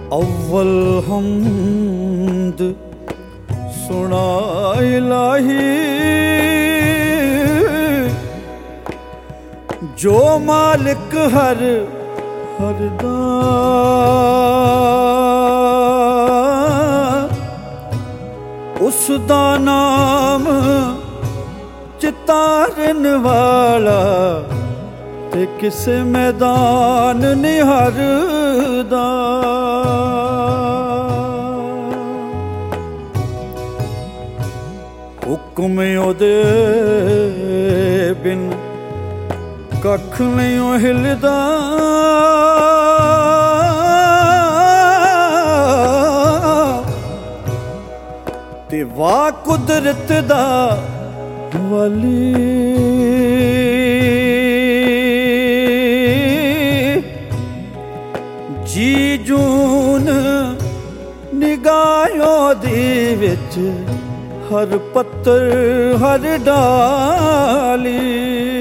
अव्वल हम्द सुना इलाही, जो मालिक हर हरदा उसदा नाम चितारन वाला ते किसे मैदान निहरदा। हुक्म ओदे बिन कख नहीं हिलदा, ते वाह कुदरत दा वली। जी जून निगाहों दी विच हर पत्तर हर डाली।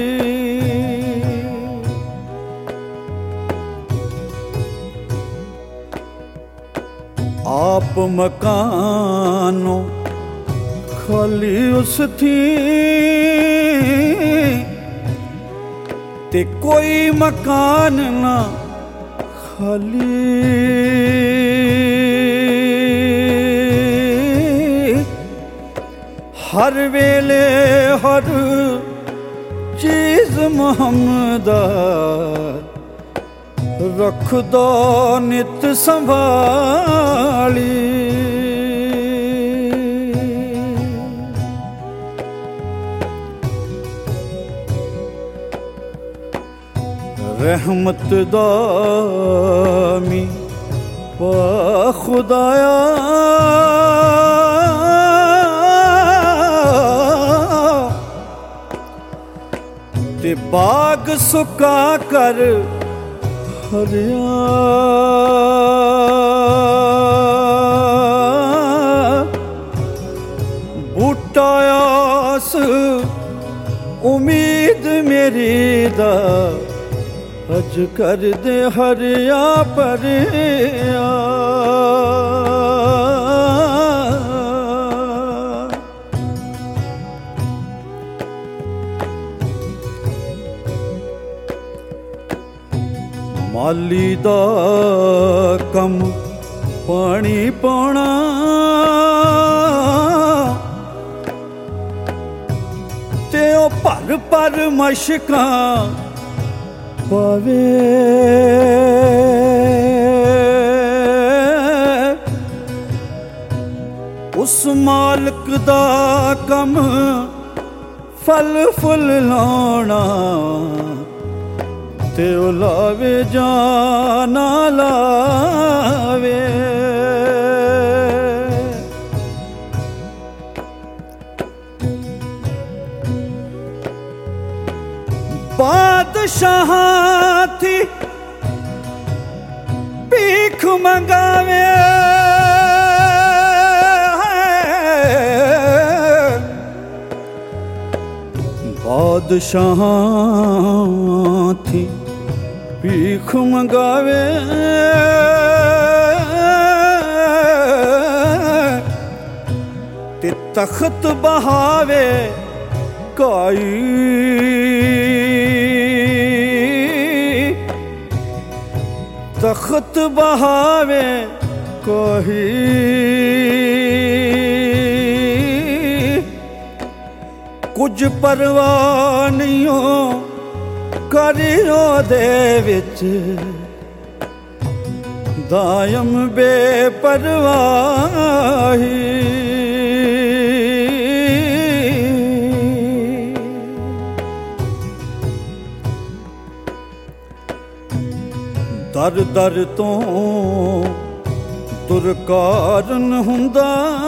आप मकानों खाली उस थी, ते कोई मकान ना खाली। हर वेले हर चीज मुहम्मदा रखदा नित संभाली। रहमत दामी पा खुदाया, ते बाग सुका कर हरिया। बूटा आस उम्मीद मेरी दा अज कर दे हरिया परिया। माली दा कम पानी पाना, ते ओ भर भर मशकां पावे। उस मालिक दा कम फल फुल लाना, ते ओ लावे जाना लावे। बादशाह थी भीख मंगावे, बादशाह थी भीख मंगावे। ते तख्त बहावे काई, तख्त बहावे कोही। कुछ परवाह नहीं हो करियो दे विच, दायम बेपरवाही। दर दर तो दुरकाਰਨ हुंदा,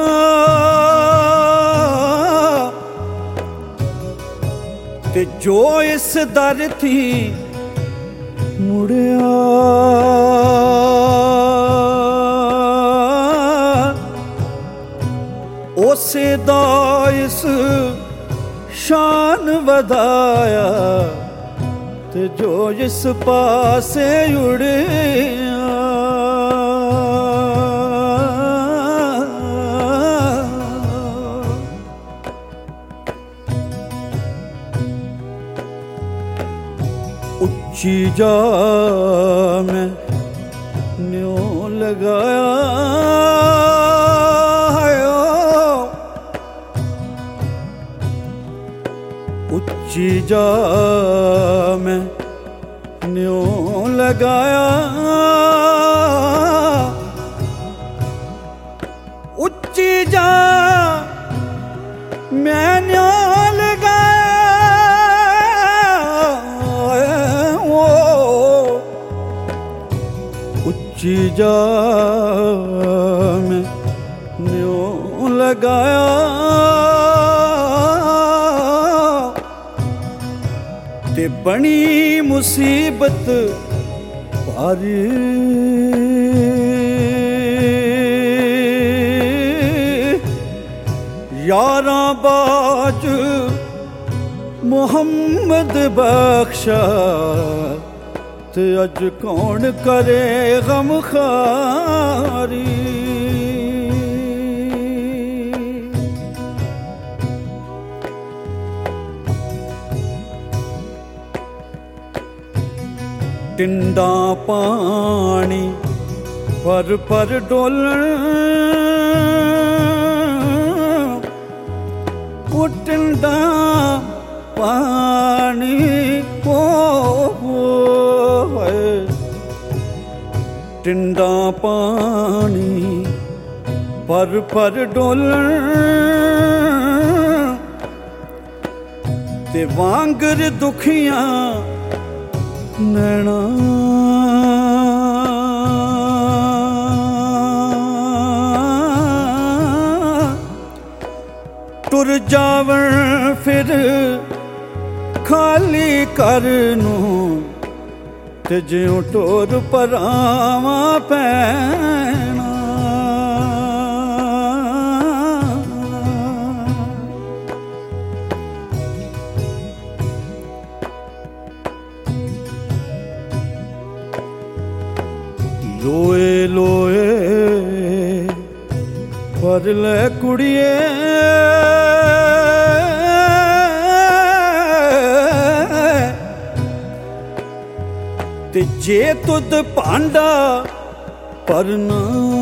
ते जो इस दर थी मुड़िया। उसे दा इस शान वधाया, ते जो इस पासे उड़िया। ਉੱਚੀ ਜਾ ਮੈਂ ਨਿਉ ਲਗਾਇਆ ਉੱਚੀ ਜਾ ਮੈਂ ਨਿਉ ਲਗਾਇਆ ਉੱਚੀ ਜਾ ਮੈਂ ਨਿਉ ਉੱਚੀ ਜਾ ਮੈਂ ਨਿਉ ਲਗਾਇਆ ਤੇ ਬਣੀ ਮੁਸੀਬਤ ਭਾਰੀ ਯਾਰਾਂ ਬਾਜ ਮੁਹੰਮਦ ਬਖਸ਼ਾ ਤੇ ਅੱਜ ਕੌਣ ਕਰੇ ਗਮਖਾਰੀ ਟਿੰਡਾਂ ਪਾਣੀ ਪਰ ਡੋਲਣ ਉਹ ਟਿੰਡਾਂ ਪਾਣੀ ਟਿੰਡਾਂ ਪਾਣੀ ਪਰ ਡੋਲਣ ਤੇ ਵਾਂਗਰ ਦੁਖੀਆਂ ਨੈਣਾ ਟੁਰ ਜਾਵਣ ਫਿਰ ਖਾਲੀ ਘਰ ਨੂੰ ਤੇ ਜਿਉਂ ਟੋਰ ਪਰਾਵਾਂ ਪੈਣਾ ਲੋਏ ਲੋਏ ਪਰ ਲੈ ਕੁੜੀਏ ਤੇ ਜੇ ਤੁਧ ਭਾਂਡਾ ਭਰਨਾ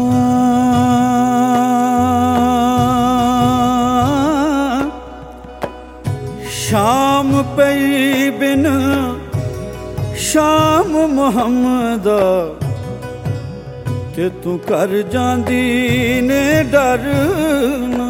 ਸ਼ਾਮ ਪਈ ਬਿਨ ਸ਼ਾਮ ਮੁਹੰਮਦਾ ਤੇ ਤੂੰ ਕਰ ਜਾਂਦੀ ਨੇ ਡਰਨਾ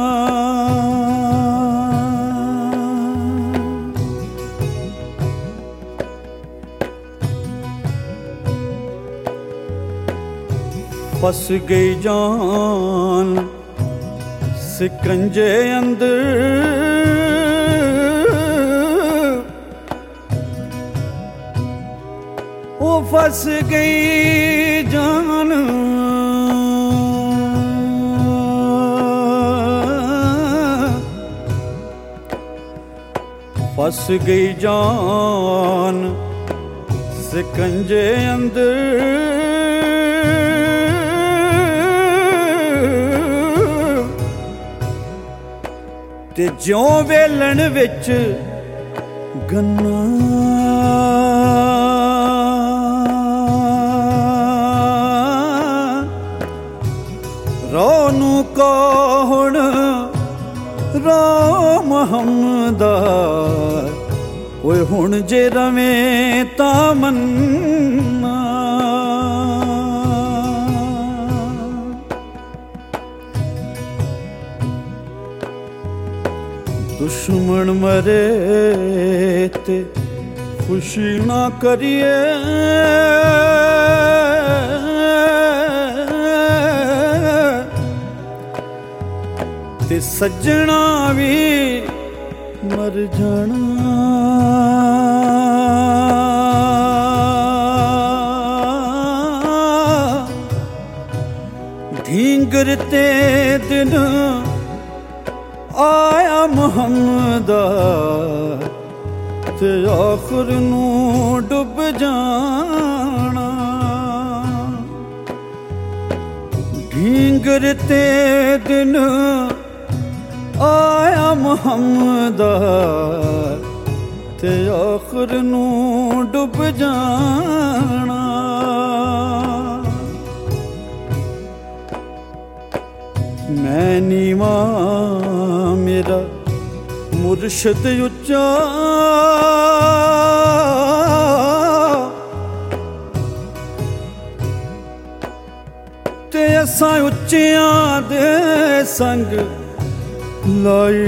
फस गई जान सिकंजे अंदर ओ फस गई जान फस गई जान सिकंजे अंदर ਤੇ ਜਿਉਂ ਵੇਲਣ ਵਿੱਚ ਗੰਨਾ ਰੋ ਨੂੰ ਕੌਣ ਰੋ ਮੁਹੰਮਦਾ ਓਏ ਹੁਣ ਜੇ ਰਵੇਂ ਤਾਂ ਮੰਨਾ दुश्मन मरे ते खुशी ना करिए ते सज्जना भी मर जाना ढींगरते दिन आया मुहम्मदा ते आखिर नूं डुब जाना ढींगरते दिन आया मुहम्मदा ते आखिर नूं डुब जाना। मैं नीवा मेरा मुर्शद उच्चा, ते असां उच्चियां दे संग लाई।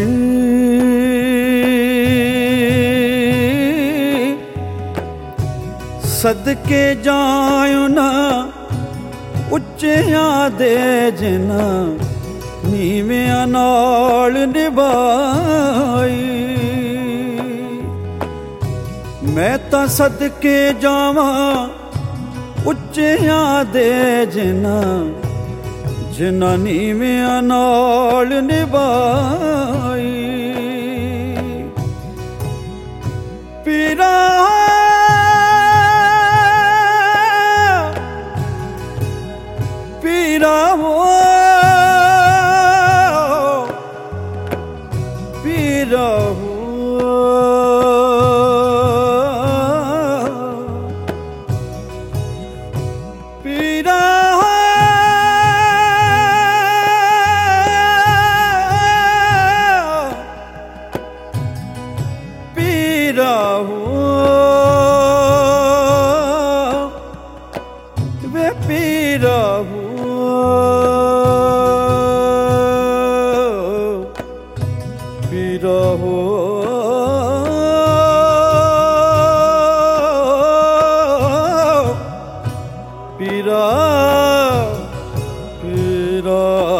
सदके जायो ना उच्चियां दे जिना नीवियां नाल निभाई। मैं तां सदके जावां उच्चियां दे जिना जिना नीवियां नाल निभाई। पीरा पीरा हो पीरा हो पीरा पीरा हो वे पीरा हो पीरा हो पीरा पीरा